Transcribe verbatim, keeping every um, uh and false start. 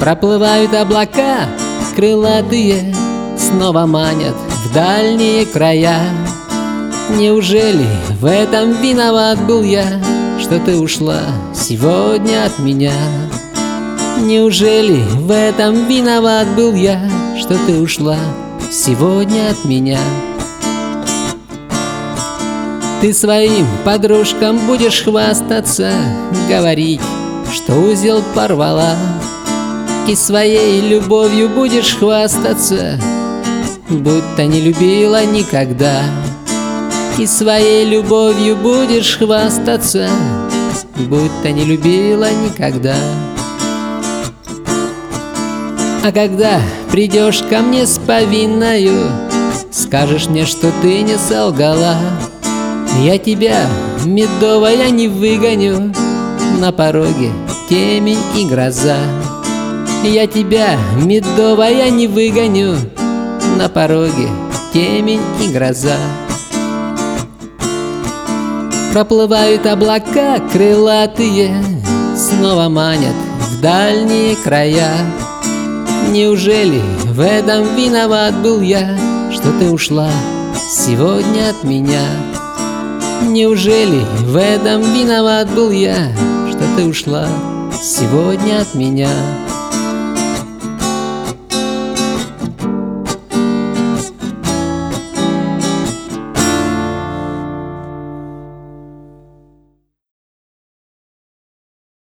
Проплывают облака крылатые, снова манят в дальние края. Неужели в этом виноват был я, что ты ушла сегодня от меня? Неужели в этом виноват был я, что ты ушла сегодня от меня? Ты своим подружкам будешь хвастаться, говорить, что узел порвала, и своей любовью будешь хвастаться, будто не любила никогда. И своей любовью будешь хвастаться, будто не любила никогда. А когда придешь ко мне с повинною, скажешь мне, что ты не солгала, я тебя, медовая, не выгоню, на пороге темень и гроза. Я тебя, медовая, не выгоню, на пороге темень и гроза. Проплывают облака крылатые, снова манят в дальние края. Неужели в этом виноват был я, что ты ушла сегодня от меня? Неужели в этом виноват был я, что ты ушла сегодня от меня?